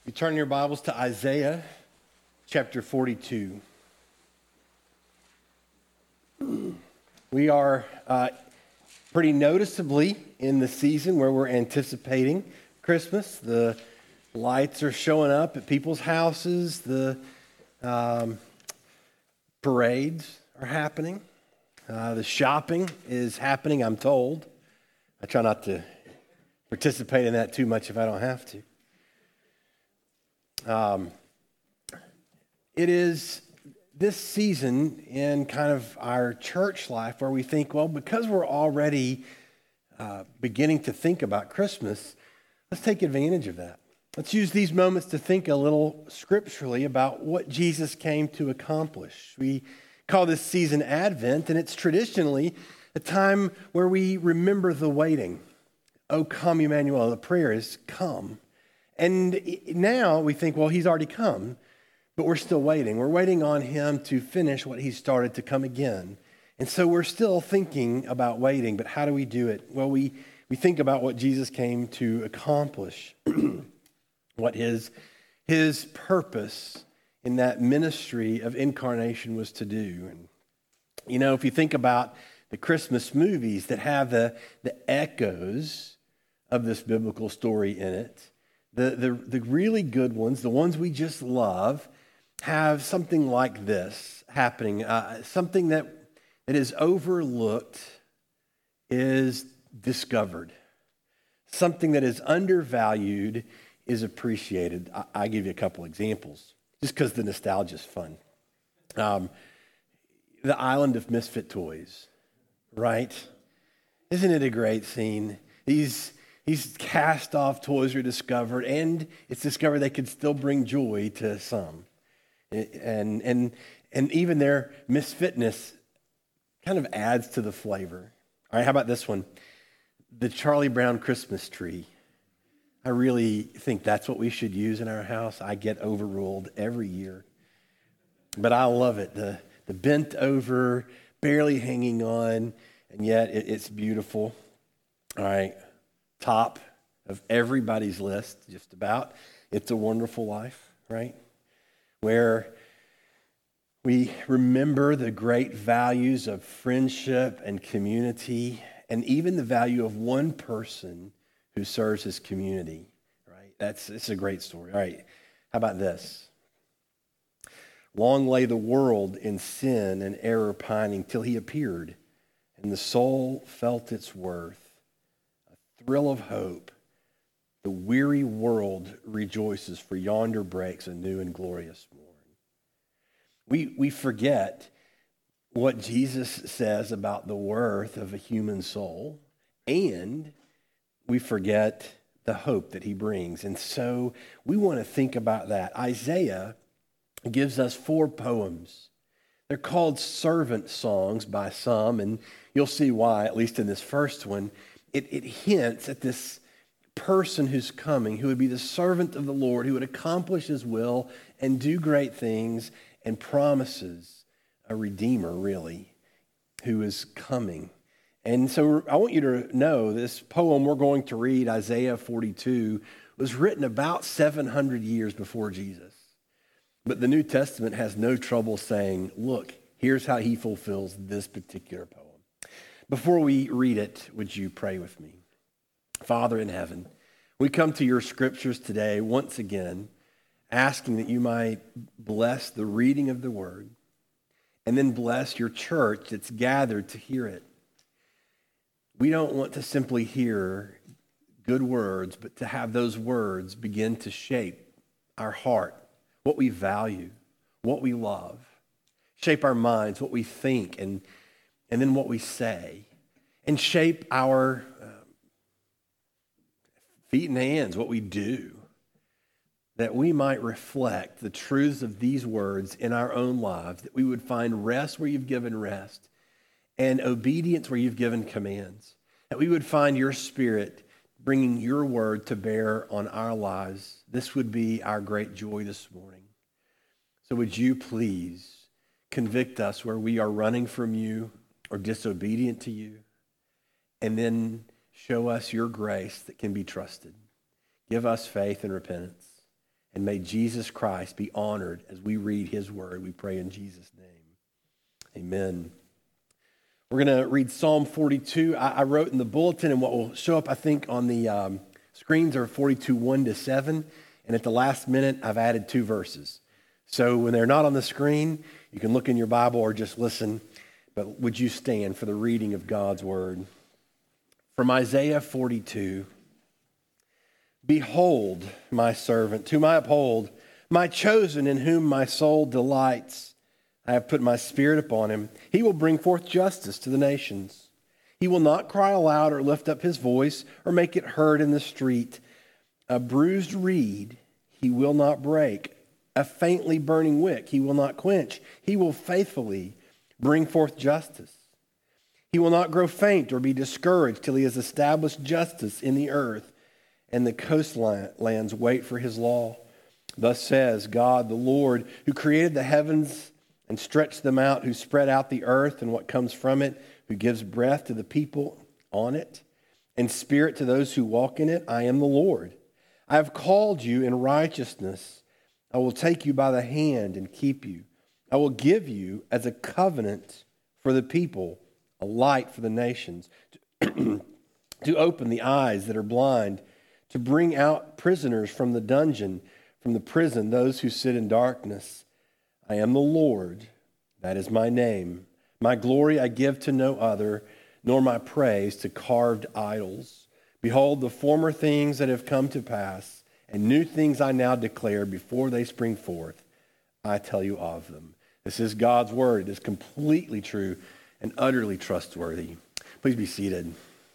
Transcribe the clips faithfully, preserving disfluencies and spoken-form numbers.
You turn your Bibles to Isaiah chapter forty-two. We are uh, pretty noticeably in the season where we're anticipating Christmas. The lights are showing up at people's houses. The um, parades are happening. Uh, the shopping is happening, I'm told. I try not to participate in that too much if I don't have to. Um, it is this season in kind of our church life where we think, well, because we're already uh, beginning to think about Christmas, let's take advantage of that. Let's use these moments to think a little scripturally about what Jesus came to accomplish. We call this season Advent, and it's traditionally a time where we remember the waiting. O come, Emmanuel, the prayer is come. And now we think, well, he's already come, but we're still waiting. We're waiting on him to finish what he started to come again. And so we're still thinking about waiting, but how do we do it? Well, we, we think about what Jesus came to accomplish, what his, his purpose in that ministry of incarnation was to do. And, you know, if you think about the Christmas movies that have the, the echoes of this biblical story in it, The, the the really good ones, the ones we just love, have something like this happening. Uh, something that, that is overlooked is discovered. Something that is undervalued is appreciated. I, I'll give you a couple examples, just because the nostalgia is fun. Um, the Island of Misfit Toys, right? Isn't it a great scene? These... These cast-off toys are discovered, and it's discovered they can still bring joy to some. And, and, and even their misfitness kind of adds to the flavor. All right, how about this one? The Charlie Brown Christmas tree. I really think that's what we should use in our house. I get overruled every year. But I love it. The, the bent over, barely hanging on, and yet it, it's beautiful. All right. Top of everybody's list, just about. It's a Wonderful Life, right? Where we remember the great values of friendship and community, and even the value of one person who serves his community, right? That's it's a great story. All right, how about this? Long lay the world in sin and error pining till he appeared, and the soul felt its worth. Thrill of hope, the weary world rejoices, for yonder breaks a new and glorious morn. We, we forget what Jesus says about the worth of a human soul, and we forget the hope that he brings. And so we want to think about that. Isaiah gives us four poems. They're called servant songs by some, and you'll see why, at least in this first one. It, it hints at this person who's coming, who would be the servant of the Lord, who would accomplish his will and do great things, and promises a redeemer, really, who is coming. And so I want you to know this poem we're going to read, Isaiah forty-two, was written about seven hundred years before Jesus. But the New Testament has no trouble saying, look, here's how he fulfills this particular poem. Before we read it, would you pray with me? Father in heaven, we come to your scriptures today once again, asking that you might bless the reading of the word, and then bless your church that's gathered to hear it. We don't want to simply hear good words, but to have those words begin to shape our heart, what we value, what we love, shape our minds, what we think, and and then what we say, and shape our uh, feet and hands, what we do, that we might reflect the truths of these words in our own lives, that we would find rest where you've given rest, and obedience where you've given commands, that we would find your Spirit bringing your word to bear on our lives. This would be our great joy this morning. So would you please convict us where we are running from you, or disobedient to you, and then show us your grace that can be trusted. Give us faith and repentance, And may Jesus Christ be honored as we read his word. We pray in Jesus' name. Amen. We're going to read Psalm forty-two. I, I wrote in the bulletin, and what will show up, I think, on the um, screens are forty-two, one to seven. And at the last minute, I've added two verses. So when they're not on the screen, you can look in your Bible or just listen. But would you stand for the reading of God's word? From Isaiah forty-two. Behold, my servant, whom I uphold, my chosen, in whom my soul delights. I have put my spirit upon him. He will bring forth justice to the nations. He will not cry aloud or lift up his voice or make it heard in the street. A bruised reed he will not break. A faintly burning wick he will not quench. He will faithfully bring forth justice. He will not grow faint or be discouraged till he has established justice in the earth, and the coastlands wait for his law. Thus says God, the Lord, who created the heavens and stretched them out, who spread out the earth and what comes from it, who gives breath to the people on it, and spirit to those who walk in it. I am the Lord. I have called you in righteousness. I will take you by the hand and keep you. I will give you as a covenant for the people, a light for the nations, to, to open the eyes that are blind, to bring out prisoners from the dungeon, from the prison, those who sit in darkness. I am the Lord, that is my name. My glory I give to no other, nor my praise to carved idols. Behold, the former things that have come to pass, and new things I now declare before they spring forth. I tell you of them. This is God's word. It is completely true and utterly trustworthy. Please be seated.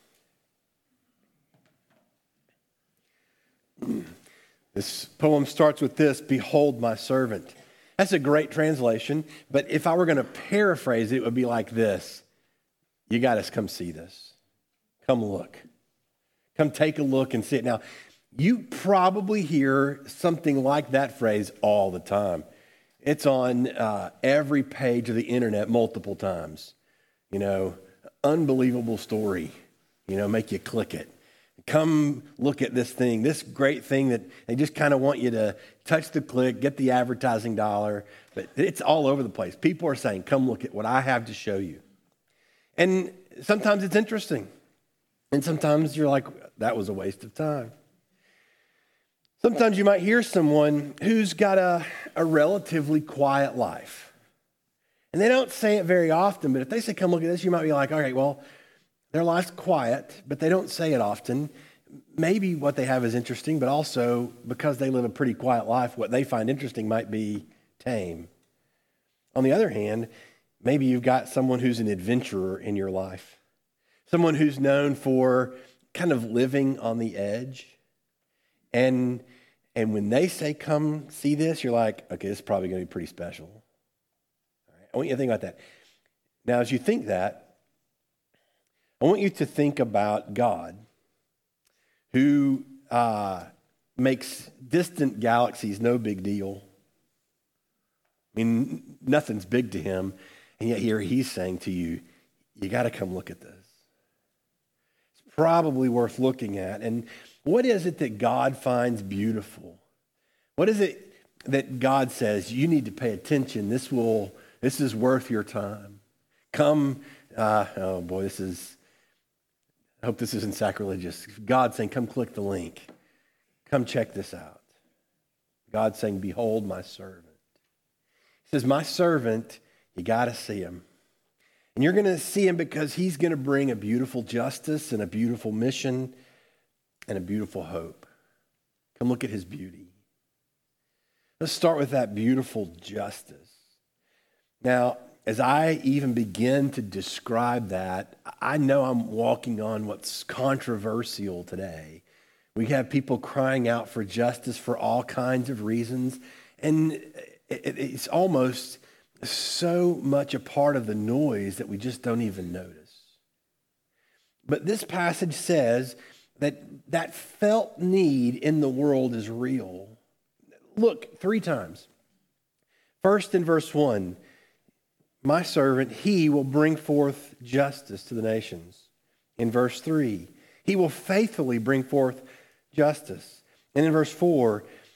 This poem starts with this: behold my servant. That's a great translation, but if I were going to paraphrase it, it would be like this: you got to come see this. Come look. Come take a look and see it. Now, you probably hear something like that phrase all the time. It's on uh, every page of the internet multiple times. You know, unbelievable story. You know, make you click it. Come look at this thing, this great thing that they just kind of want you to touch the click, get the advertising dollar, but it's all over the place. People are saying, come look at what I have to show you. And sometimes it's interesting. And sometimes you're like, that was a waste of time. Sometimes you might hear someone who's got a, a relatively quiet life. And they don't say it very often, but if they say, come look at this, you might be like, all right, well, their life's quiet, but they don't say it often. Maybe what they have is interesting, but also because they live a pretty quiet life, what they find interesting might be tame. On the other hand, maybe you've got someone who's an adventurer in your life, someone who's known for kind of living on the edge. And, and when they say, come see this, you're like, okay, this is probably going to be pretty special. All right, I want you to think about that. Now, as you think that, I want you to think about God, who uh, makes distant galaxies no big deal. I mean, nothing's big to him, and yet here he's saying to you, you got to come look at this. It's probably worth looking at. And what is it that God finds beautiful? What is it that God says, you need to pay attention? This will, this is worth your time. Come, uh, oh boy, this is... I hope this isn't sacrilegious. God saying, come click the link. Come check this out. God saying, behold my servant. He says, my servant, you got to see him. And you're going to see him because he's going to bring a beautiful justice and a beautiful mission and a beautiful hope. Come look at his beauty. Let's start with that beautiful justice. Now, as I even begin to describe that, I know I'm walking on what's controversial today. We have people crying out for justice for all kinds of reasons, and it's almost so much a part of the noise that we just don't even notice. But this passage says that that felt need in the world is real. Look, three times. First in verse one, my servant, he will bring forth justice to the nations. In verse three, he will faithfully bring forth justice. And in verse four, he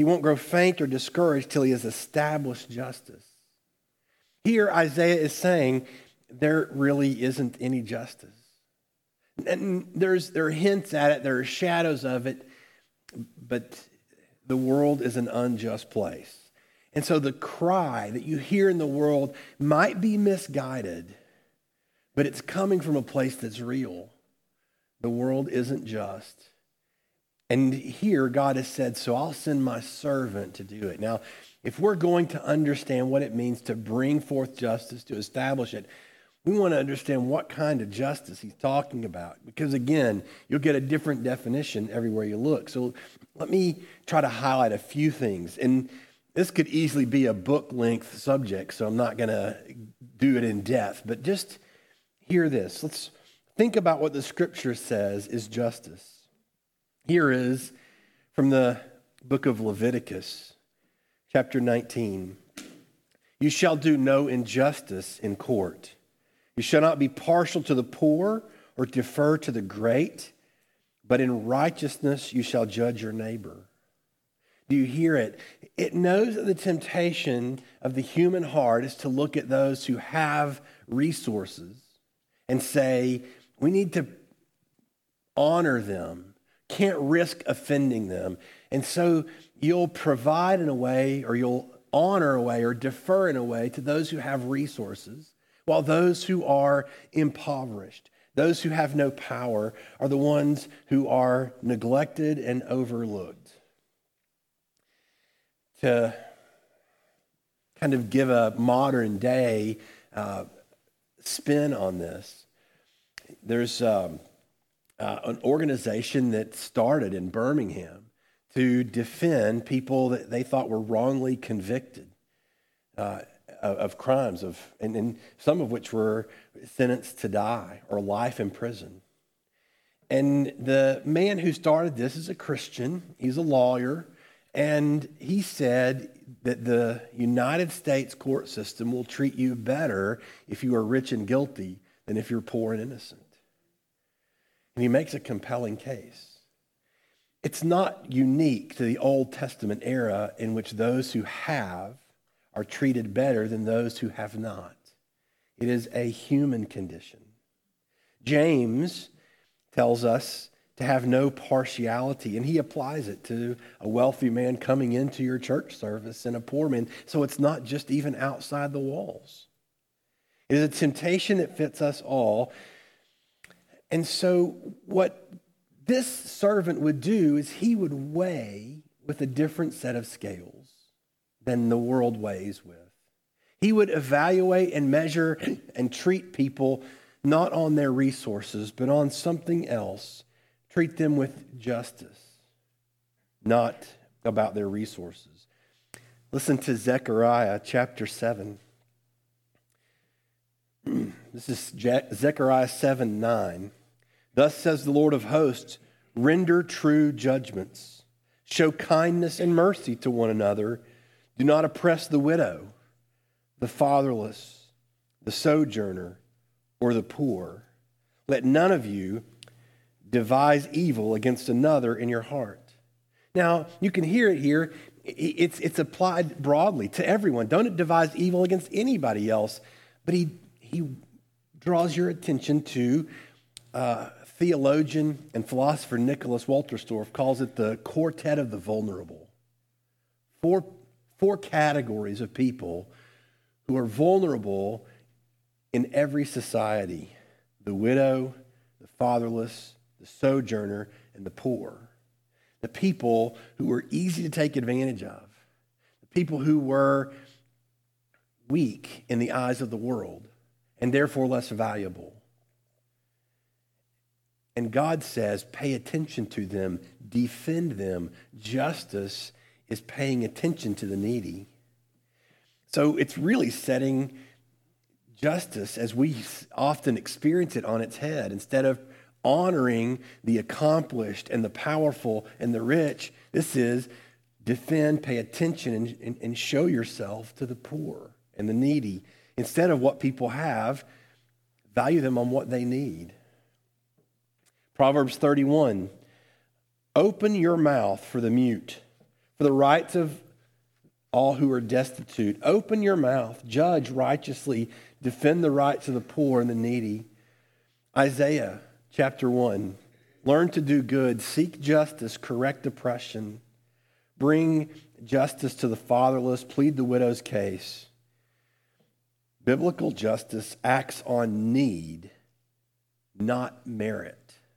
He won't grow faint or discouraged till he has established justice. Here, Isaiah is saying there really isn't any justice. And there's, there are hints at it, there are shadows of it, but the world is an unjust place. And so the cry that you hear in the world might be misguided, but it's coming from a place that's real. The world isn't just. And here God has said, so I'll send my servant to do it. Now, if we're going to understand what it means to bring forth justice, to establish it, we want to understand what kind of justice he's talking about. Because again, you'll get a different definition everywhere you look. So let me try to highlight a few things. And this could easily be a book-length subject, so I'm not going to do it in depth. But just hear this. Let's think about what the scripture says is justice. Here is from the book of Leviticus, chapter nineteen. You shall do no injustice in court. You shall not be partial to the poor or defer to the great, but in righteousness you shall judge your neighbor. Do you hear it? It knows that the temptation of the human heart is to look at those who have resources and say, we need to honor them. Can't risk offending them. And so you'll provide in a way, or you'll honor a way, or defer in a way to those who have resources, while those who are impoverished, those who have no power, are the ones who are neglected and overlooked. To kind of give a modern day uh, spin on this, there's um, Uh, an organization that started in Birmingham to defend people that they thought were wrongly convicted uh, of, of crimes, of, and, and some of which were sentenced to die or life in prison. And the man who started this is a Christian. He's a lawyer. And he said that the United States court system will treat you better if you are rich and guilty than if you're poor and innocent. And he makes a compelling case. It's not unique to the Old Testament era in which those who have are treated better than those who have not. It is a human condition. James tells us to have no partiality, and he applies it to a wealthy man coming into your church service and a poor man. So it's not just even outside the walls. It is a temptation that fits us all. And so what this servant would do is he would weigh with a different set of scales than the world weighs with. He would evaluate and measure and treat people not on their resources, but on something else. Treat them with justice, not about their resources. Listen to Zechariah chapter seven. This is Zechariah seven nine. Thus says the Lord of hosts, render true judgments. Show kindness and mercy to one another. Do not oppress the widow, the fatherless, the sojourner, or the poor. Let none of you devise evil against another in your heart. Now, you can hear it here. It's, it's applied broadly to everyone. Don't devise evil against anybody else. But he, he draws your attention to uh, theologian and philosopher Nicholas Wolterstorff calls it the quartet of the vulnerable. Four, four categories of people who are vulnerable in every society: the widow, the fatherless, the sojourner, and the poor. The people who were easy to take advantage of. The people who were weak in the eyes of the world and therefore less valuable. And God says, pay attention to them, defend them. Justice is paying attention to the needy. So it's really setting justice as we often experience it on its head. Instead of honoring the accomplished and the powerful and the rich, this is defend, pay attention, and, and, and show yourself to the poor and the needy. Instead of what people have, value them on what they need. Proverbs thirty-one, open your mouth for the mute, for the rights of all who are destitute. Open your mouth, judge righteously, defend the rights of the poor and the needy. Isaiah chapter one, learn to do good, seek justice, correct oppression, bring justice to the fatherless, plead the widow's case. Biblical justice acts on need, not merit.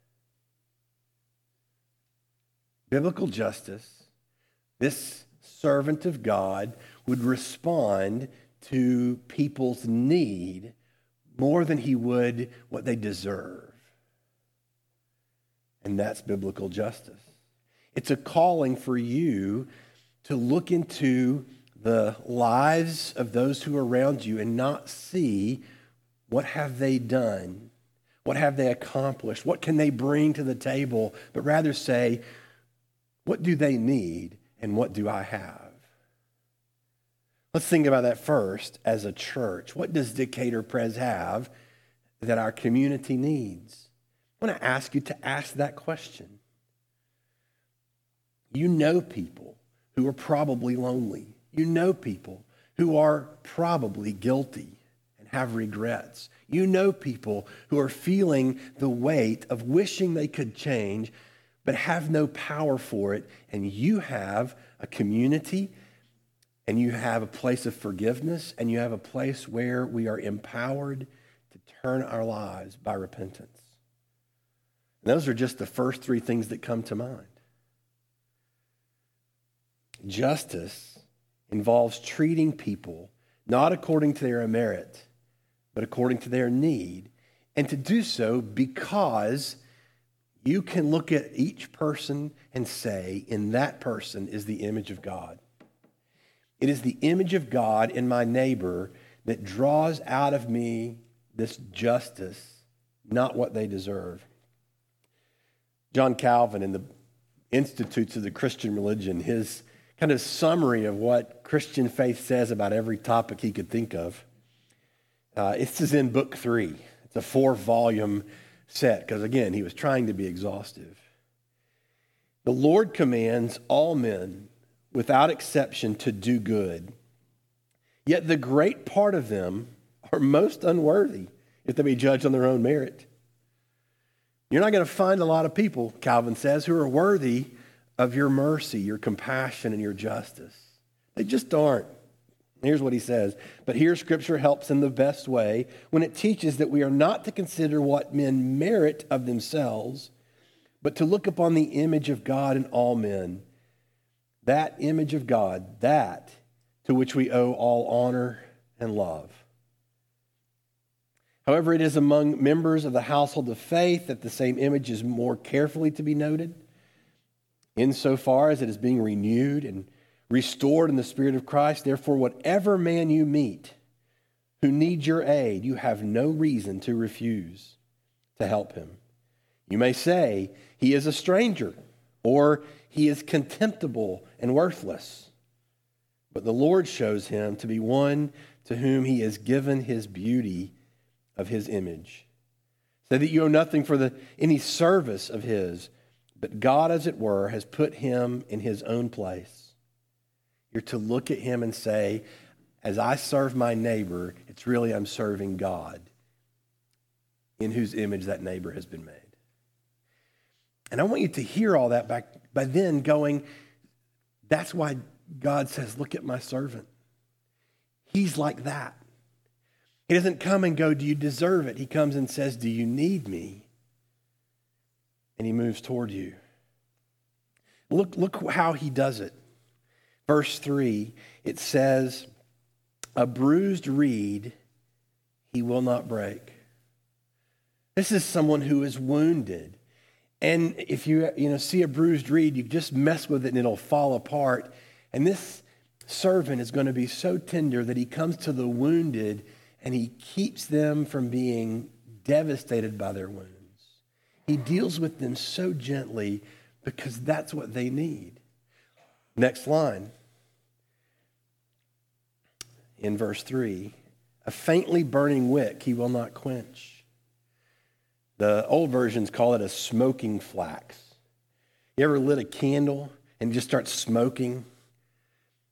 Biblical justice, this servant of God would respond to people's need more than he would what they deserve. And that's biblical justice. It's a calling for you to look into the lives of those who are around you and not see what have they done, what have they accomplished, what can they bring to the table, but rather say, what do they need and what do I have? Let's think about that first as a church. What does Decatur Pres have that our community needs? I want to ask you to ask that question. You know people who are probably lonely. You know people who are probably guilty and have regrets. You know people who are feeling the weight of wishing they could change but have no power for it. And you have a community and you have a place of forgiveness and you have a place where we are empowered to turn our lives by repentance. And those are just the first three things that come to mind. Justice involves treating people not according to their merit, but according to their need. And to do so because you can look at each person and say, in that person is the image of God. It is the image of God in my neighbor that draws out of me this justice, not what they deserve. John Calvin, in the Institutes of the Christian Religion, his kind of summary of what Christian faith says about every topic he could think of, uh, this is in book three. It's a four-volume set, because again, he was trying to be exhaustive. The Lord commands all men, without exception, to do good. Yet the great part of them are most unworthy if they be judged on their own merit. You're not going to find a lot of people, Calvin says, who are worthy of your mercy, your compassion, and your justice. They just aren't. Here's what he says. But here Scripture helps in the best way when it teaches that we are not to consider what men merit of themselves, but to look upon the image of God in all men. That image of God, that to which we owe all honor and love. However, it is among members of the household of faith that the same image is more carefully to be noted, insofar as it is being renewed and restored in the Spirit of Christ. Therefore, whatever man you meet who needs your aid, you have no reason to refuse to help him. You may say, he is a stranger, or he is contemptible and worthless. But the Lord shows him to be one to whom he has given his beauty of his image, so that you owe nothing for the any service of his, but God, as it were, has put him in his own place. You're to look at him and say, as I serve my neighbor, it's really I'm serving God, in whose image that neighbor has been made. And I want you to hear all that back by then going, that's why God says, look at my servant. He's like that. He doesn't come and go, do you deserve it? He comes and says, do you need me? And he moves toward you. Look, look how he does it. Verse three, it says, a bruised reed he will not break. This is someone who is wounded. And if you, you know, see a bruised reed, you just mess with it and it'll fall apart. And this servant is going to be so tender that he comes to the wounded and he keeps them from being devastated by their wounds. He deals with them so gently because that's what they need. Next line. In verse three, a faintly burning wick he will not quench. The old versions call it a smoking flax. You ever lit a candle and just start smoking?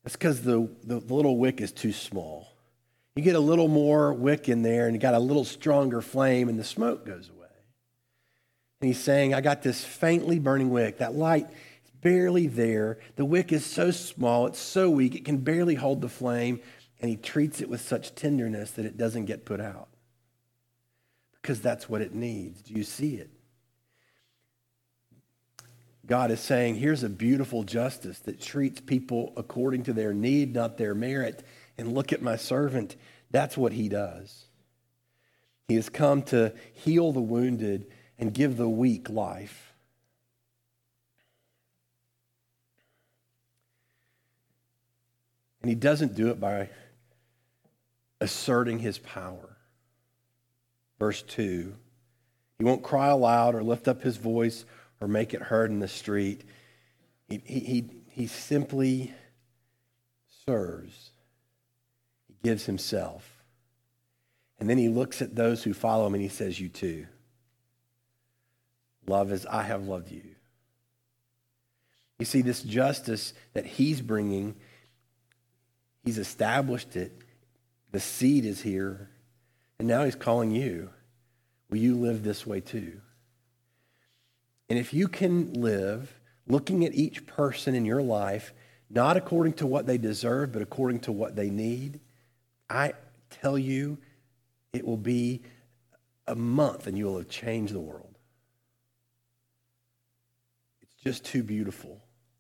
It's because the, the little wick is too small. You get a little more wick in there and you got a little stronger flame and the smoke goes away. And he's saying, I got this faintly burning wick. That light is barely there. The wick is so small, it's so weak, it can barely hold the flame. And he treats it with such tenderness that it doesn't get put out. Because that's what it needs. Do you see it? God is saying, here's a beautiful justice that treats people according to their need, not their merit. And look at my servant. That's what he does. He has come to heal the wounded and give the weak life. And he doesn't do it by asserting his power. Verse two, he won't cry aloud or lift up his voice or make it heard in the street. He, he, he, he simply serves. He gives himself. And then he looks at those who follow him and he says, you too. Love as I have loved you. You see, this justice that he's bringing, he's established it. The seed is here. And now he's calling you. Will you live this way too? And if you can live looking at each person in your life, not according to what they deserve, but according to what they need, I tell you, it will be a month and you will have changed the world. It's just too beautiful.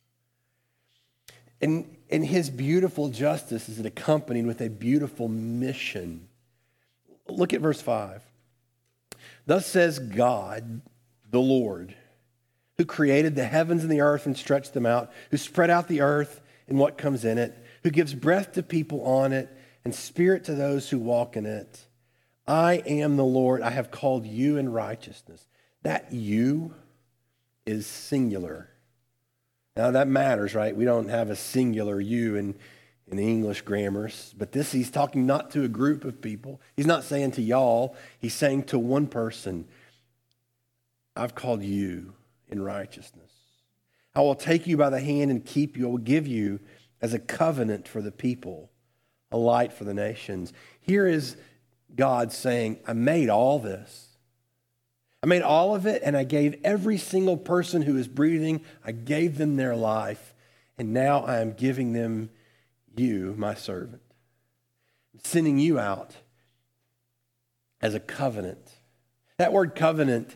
And, and his beautiful justice is accompanied with a beautiful mission. Look at verse five. Thus says God, the Lord, who created the heavens and the earth and stretched them out, who spread out the earth and what comes in it, who gives breath to people on it and spirit to those who walk in it. I am the Lord. I have called you in righteousness. That you is singular. Now that matters, right? We don't have a singular you in, in English grammars, but this, he's talking not to a group of people. He's not saying to y'all. He's saying to one person, I've called you in righteousness. I will take you by the hand and keep you. I will give you as a covenant for the people, a light for the nations. Here is God saying, I made all this. I made all of it, and I gave every single person who is breathing, I gave them their life, and now I am giving them you, my servant. I'm sending you out as a covenant. That word covenant,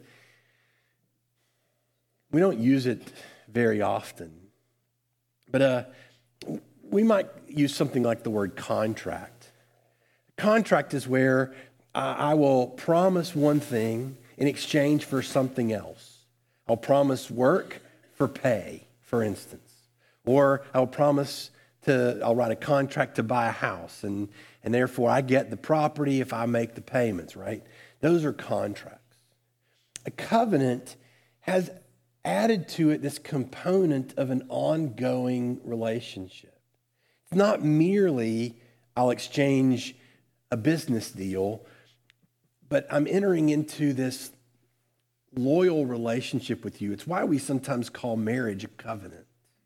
we don't use it very often, but uh, we might use something like the word contract. Contract is where I, I will promise one thing in exchange for something else. I'll promise work for pay, for instance. Or I'll promise to, I'll write a contract to buy a house, and, and therefore I get the property if I make the payments, right? Those are contracts. A covenant has added to it this component of an ongoing relationship. It's not merely I'll exchange a business deal, but I'm entering into this loyal relationship with you. It's why we sometimes call marriage a covenant.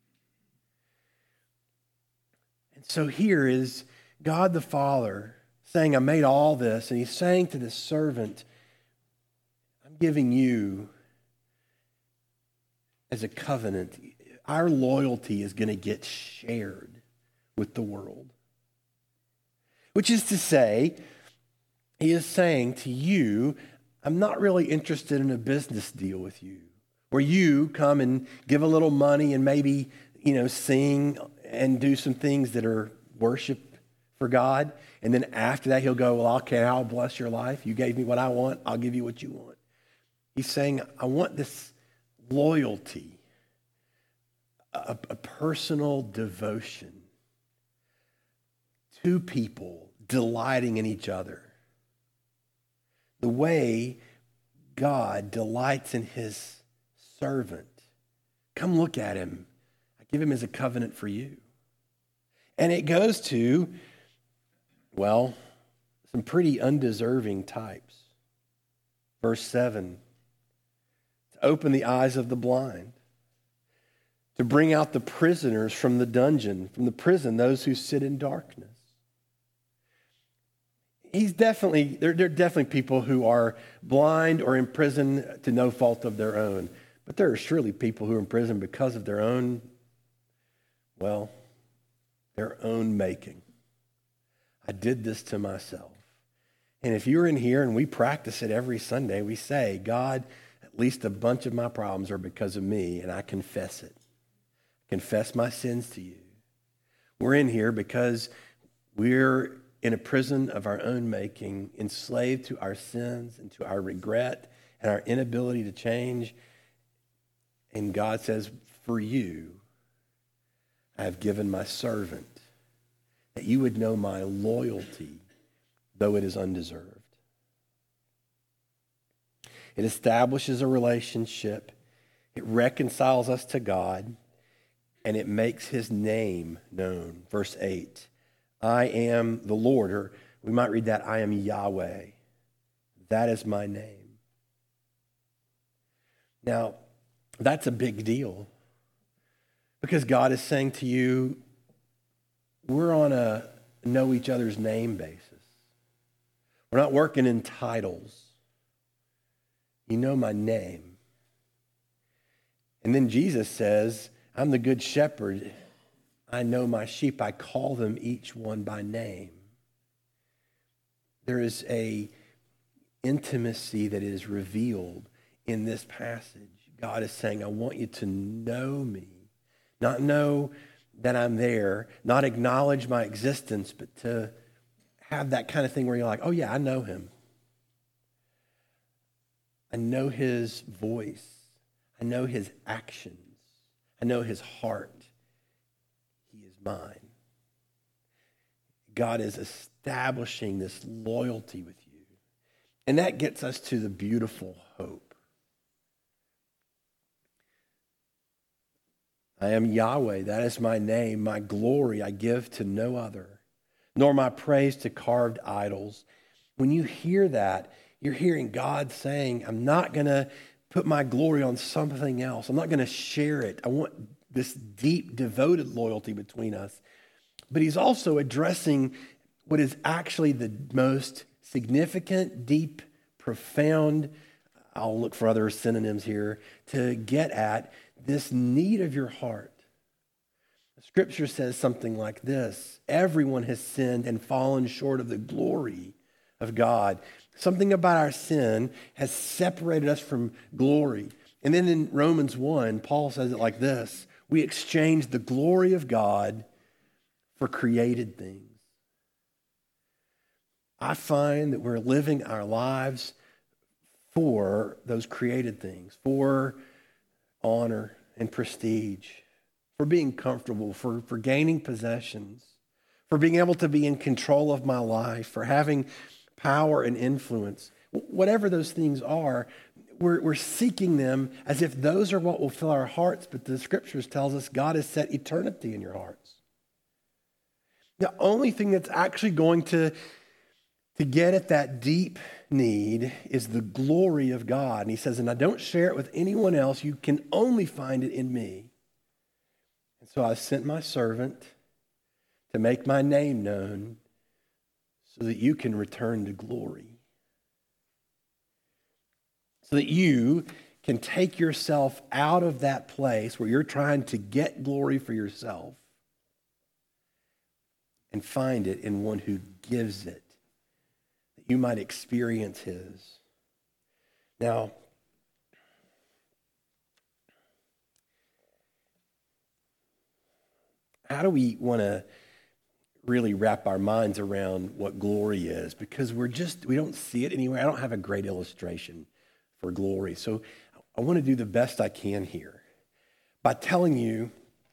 And so here is God the Father saying, I made all this, and he's saying to this servant, I'm giving you as a covenant. Our loyalty is going to get shared with the world. Which is to say, he is saying to you, I'm not really interested in a business deal with you, where you come and give a little money and maybe, you know, sing and do some things that are worship for God. And then after that, he'll go, well, okay, I'll bless your life. You gave me what I want. I'll give you what you want. He's saying, I want this loyalty, a, a personal devotion to people delighting in each other. The way God delights in his servant. Come look at him. I give him as a covenant for you. And it goes to, well, some pretty undeserving types. Verse seven, to open the eyes of the blind. to bring out the prisoners from the dungeon, from the prison, those who sit in darkness. He's definitely, there, there are definitely people who are blind or in prison to no fault of their own. But there are surely people who are in prison because of their own, well, their own making. I did this to myself. And if you're in here and we practice it every Sunday, we say, God, at least a bunch of my problems are because of me, and I confess it. Confess my sins to you. We're in here because we're in a prison of our own making, enslaved to our sins and to our regret and our inability to change. And God says, for you, I have given my servant, that you would know my loyalty, though it is undeserved. It establishes a relationship. It reconciles us to God, and it makes his name known. Verse eight, I am the Lord, or we might read that, I am Yahweh. That is my name. Now, that's a big deal, because God is saying to you, we're on a know each other's name basis. We're not working in titles. You know my name. And then Jesus says, I'm the good shepherd. I know my sheep. I call them each one by name. There is a intimacy that is revealed in this passage. God is saying, I want you to know me. Not know that I'm there, not acknowledge my existence, but to have that kind of thing where you're like, oh yeah, I know him. I know his voice. I know his actions. I know his heart. He is mine. God is establishing this loyalty with you. And that gets us to the beautiful hope. I am Yahweh, that is my name. My glory I give to no other, nor my praise to carved idols. When you hear that, you're hearing God saying, I'm not going to put my glory on something else. I'm not going to share it. I want this deep, devoted loyalty between us. But he's also addressing what is actually the most significant, deep, profound, I'll look for other synonyms here, to get at this need of your heart. The scripture says something like this: everyone has sinned and fallen short of the glory of God. Something about our sin has separated us from glory. And then in Romans one, Paul says it like this: we exchange the glory of God for created things. I find that we're living our lives for those created things, for honor and prestige, for being comfortable, for, for gaining possessions, for being able to be in control of my life, for having power and influence. Whatever those things are, we're, we're seeking them as if those are what will fill our hearts, but the scriptures tells us God has set eternity in your hearts. The only thing that's actually going to, to get at that deep need is the glory of God. And he says, and I don't share it with anyone else. You can only find it in me. And so I sent my servant to make my name known so that you can return to glory. So that you can take yourself out of that place where you're trying to get glory for yourself and find it in one who gives it, that you might experience his. Now, how do we want to really wrap our minds around what glory is? Because we're just, we don't see it anywhere. I don't have a great illustration for glory. So I want to do the best I can here by telling you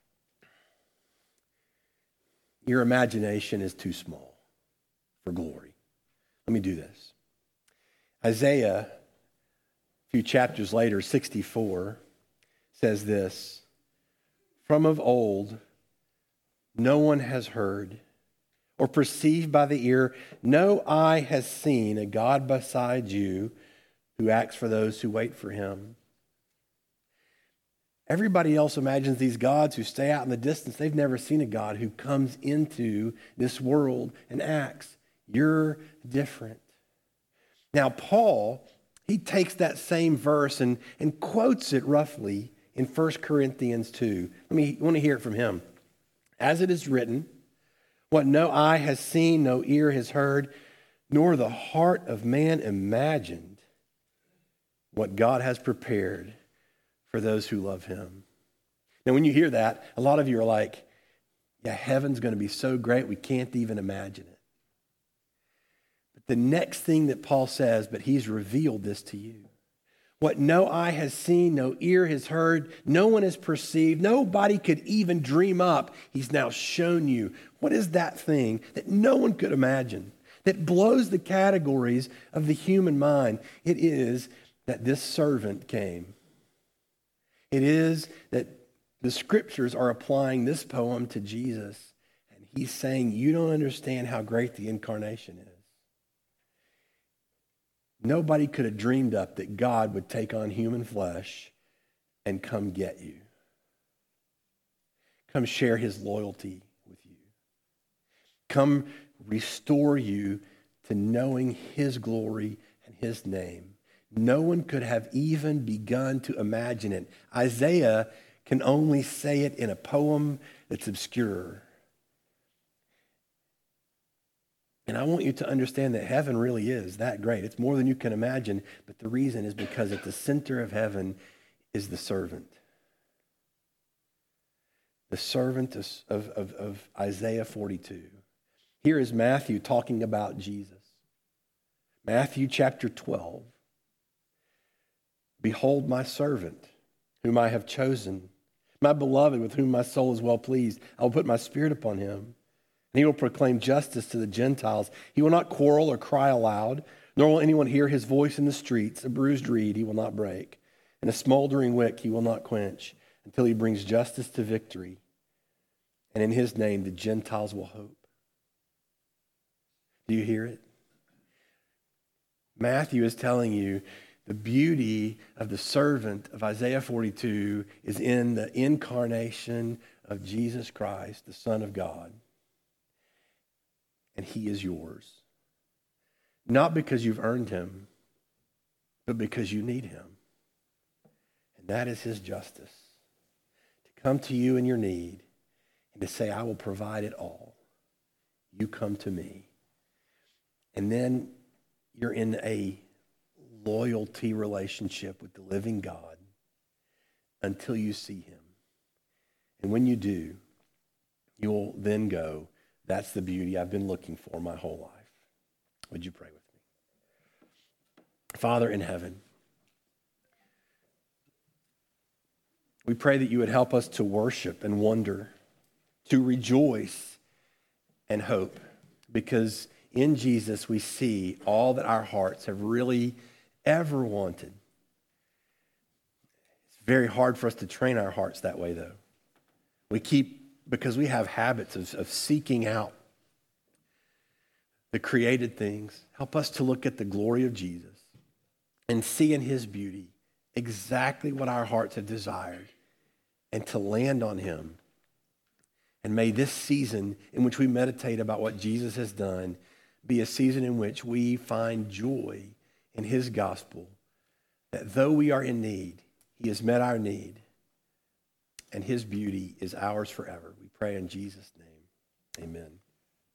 your imagination is too small for glory. Let me do this. Isaiah, a few chapters later, sixty-four, says this: from of old, no one has heard or perceived by the ear, no eye has seen a God beside you who acts for those who wait for him. Everybody else imagines these gods who stay out in the distance. They've never seen a God who comes into this world and acts. You're different. Now, Paul, he takes that same verse and, and quotes it roughly in First Corinthians two. Let me I want to hear it from him. As it is written, what no eye has seen, no ear has heard, nor the heart of man imagined, what God has prepared for those who love him. Now, when you hear that, a lot of you are like, yeah, heaven's going to be so great, we can't even imagine it. But the next thing that Paul says, but he's revealed this to you. What no eye has seen, no ear has heard, no one has perceived, nobody could even dream up, he's now shown you. What is that thing that no one could imagine, that blows the categories of the human mind? It is that this servant came. It is that the scriptures are applying this poem to Jesus, and he's saying, you don't understand how great the incarnation is. Nobody could have dreamed up that God would take on human flesh and come get you. Come share his loyalty with you. Come restore you to knowing his glory and his name. No one could have even begun to imagine it. Isaiah can only say it in a poem that's obscure. And I want you to understand that heaven really is that great. It's more than you can imagine, but the reason is because at the center of heaven is the servant. The servant of, of, of Isaiah forty-two. Here is Matthew talking about Jesus. Matthew chapter twelve. Behold my servant, whom I have chosen, my beloved, with whom my soul is well pleased. I will put my spirit upon him. And he will proclaim justice to the Gentiles. He will not quarrel or cry aloud, nor will anyone hear his voice in the streets. A bruised reed he will not break, and a smoldering wick he will not quench, until he brings justice to victory. And in his name the Gentiles will hope. Do you hear it? Matthew is telling you the beauty of the servant of Isaiah forty-two is in the incarnation of Jesus Christ, the Son of God. And he is yours. Not because you've earned him, but because you need him. And that is his justice. To come to you in your need and to say, I will provide it all. You come to me. And then you're in a loyalty relationship with the living God until you see him. And when you do, you'll then go, that's the beauty I've been looking for my whole life. Would you pray with me? Father in heaven, we pray that you would help us to worship and wonder, to rejoice and hope, because in Jesus we see all that our hearts have really ever wanted. It's very hard for us to train our hearts that way, though. We keep Because we have habits of, of seeking out the created things. Help us to look at the glory of Jesus and see in his beauty exactly what our hearts have desired and to land on him. And may this season in which we meditate about what Jesus has done be a season in which we find joy in his gospel, that though we are in need, he has met our need. And his beauty is ours forever. We pray in Jesus' name. Amen.